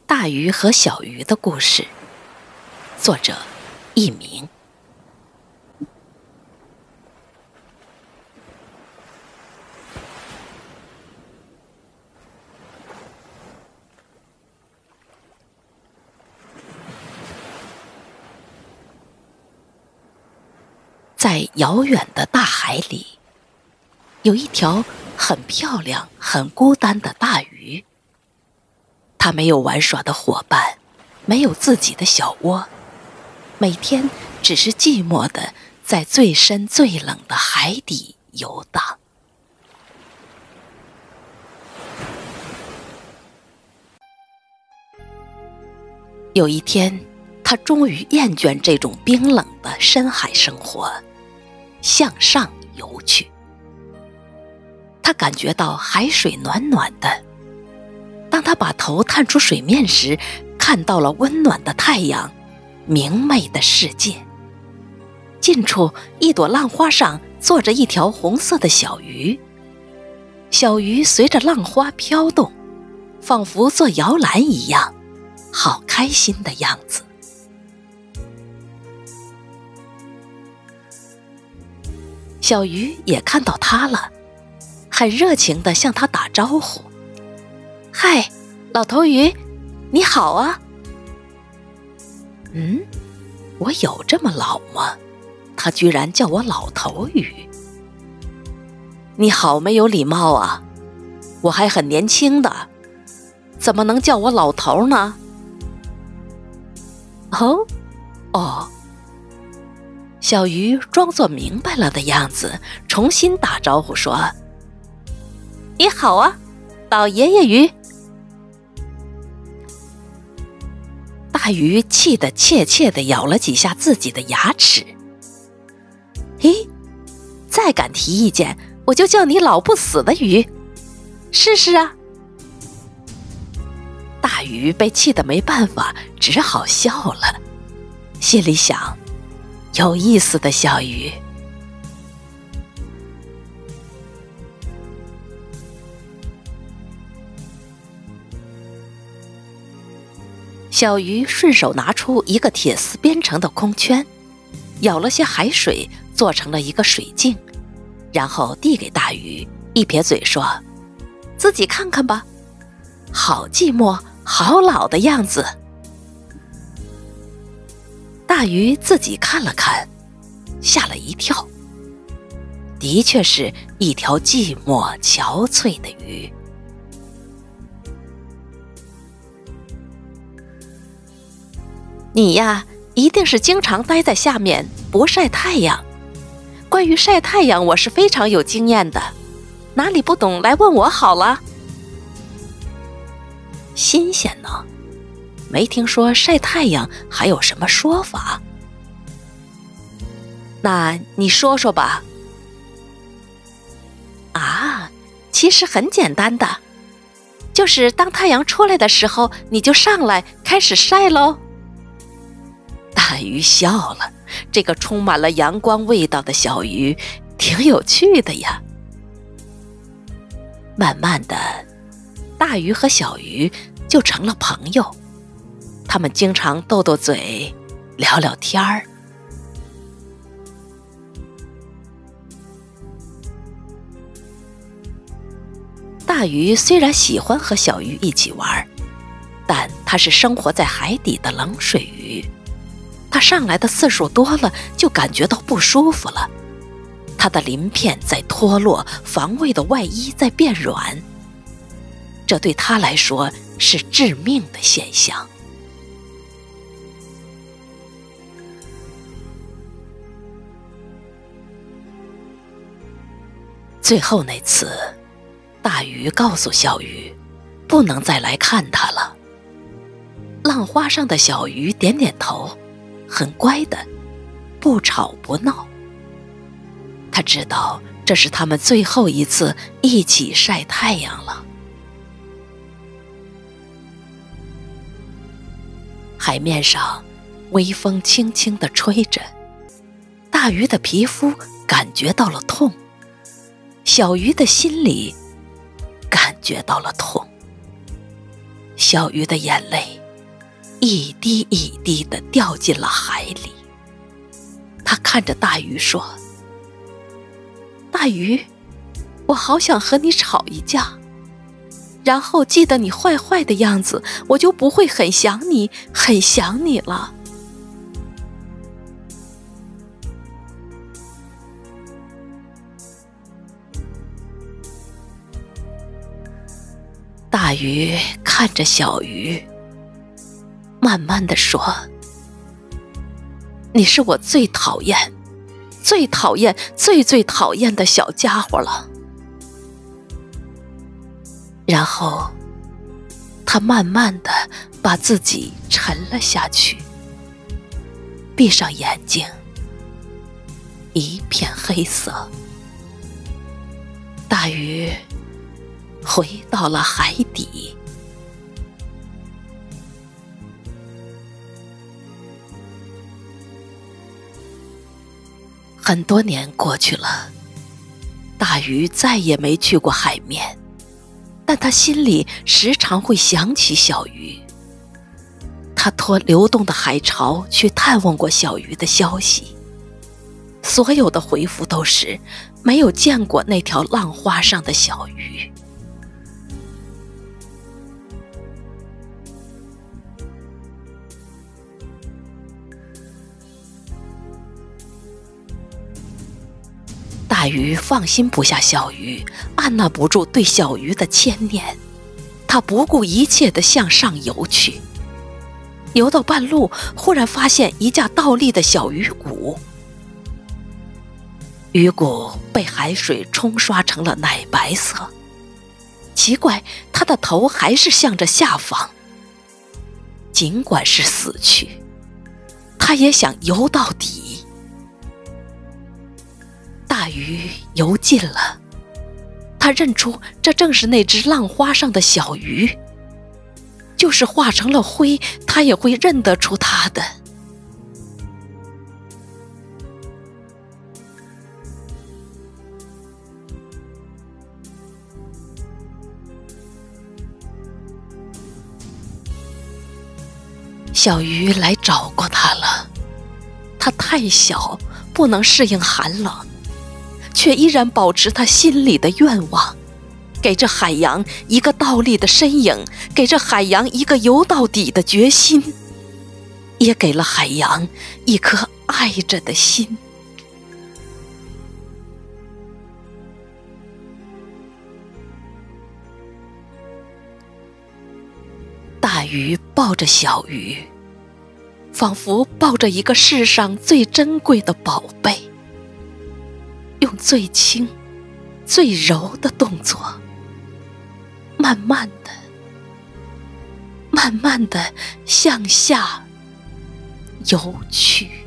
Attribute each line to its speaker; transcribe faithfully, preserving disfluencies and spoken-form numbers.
Speaker 1: 大鱼和小鱼的故事，作者佚名。在遥远的大海里，有一条很漂亮、很孤单的大鱼。它没有玩耍的伙伴，没有自己的小窝，每天只是寂寞地在最深最冷的海底游荡。有一天，他终于厌倦这种冰冷的深海生活，向上游去。他感觉到海水暖暖的，当他把头探出水面时，看到了温暖的太阳，明媚的世界。近处一朵浪花上坐着一条红色的小鱼，小鱼随着浪花飘动，仿佛做摇篮一样，好开心的样子。小鱼也看到他了，很热情地向他打招呼：“嗨，老头鱼，你好啊。”嗯，我有这么老吗？他居然叫我老头鱼。你好没有礼貌啊，我还很年轻的，怎么能叫我老头呢？哦，哦。小鱼装作明白了的样子，重新打招呼说：“你好啊，老爷爷鱼。”大鱼气得怯怯地咬了几下自己的牙齿。嘿，再敢提意见，我就叫你老不死的鱼，试试啊！大鱼被气得没办法，只好笑了，心里想：有意思的小鱼。小鱼顺手拿出一个铁丝编成的空圈，舀了些海水做成了一个水镜，然后递给大鱼，一撇嘴说：“自己看看吧，好寂寞，好老的样子。”大鱼自己看了看，吓了一跳，的确是一条寂寞憔悴的鱼。你呀，一定是经常待在下面不晒太阳。关于晒太阳，我是非常有经验的，哪里不懂来问我好了。新鲜呢，没听说晒太阳还有什么说法。那你说说吧。啊，其实很简单的，就是当太阳出来的时候，你就上来开始晒咯。大鱼笑了，这个充满了阳光味道的小鱼挺有趣的呀。慢慢的，大鱼和小鱼就成了朋友，他们经常斗斗嘴，聊聊天儿。大鱼虽然喜欢和小鱼一起玩，但它是生活在海底的冷水鱼，它上来的次数多了，就感觉到不舒服了。它的鳞片在脱落，防卫的外衣在变软，这对它来说是致命的现象。最后那次，大鱼告诉小鱼，不能再来看它了。浪花上的小鱼点点头，很乖的，不吵不闹。他知道这是他们最后一次一起晒太阳了。海面上微风轻轻地吹着，大鱼的皮肤感觉到了痛，小鱼的心里感觉到了痛。 小鱼的眼泪一滴一滴地掉进了海里。他看着大鱼说：大鱼，我好想和你吵一架，然后记得你坏坏的样子，我就不会很想你，很想你了。大鱼看着小鱼，慢慢地说：你是我最讨厌、最讨厌、最最讨厌的小家伙了。然后，他慢慢地把自己沉了下去，闭上眼睛，一片黑色。大鱼回到了海底。很多年过去了，大鱼再也没去过海面，但他心里时常会想起小鱼。他托流动的海潮去探问过小鱼的消息，所有的回复都是没有见过那条浪花上的小鱼。大鱼放心不下小鱼，按捺不住对小鱼的牵念，他不顾一切地向上游去。游到半路，忽然发现一架倒立的小鱼骨，鱼骨被海水冲刷成了奶白色。奇怪，它的头还是向着下方。尽管是死去，他也想游到底。大鱼游近了，他认出这正是那只浪花上的小鱼，就是化成了灰，他也会认得出它的。小鱼来找过他了，它太小，不能适应寒冷，却依然保持他心里的愿望，给这海洋一个倒立的身影，给这海洋一个游到底的决心，也给了海洋一颗爱着的心。大鱼抱着小鱼，仿佛抱着一个世上最珍贵的宝贝，用最轻、最柔的动作，慢慢的、慢慢的向下游去。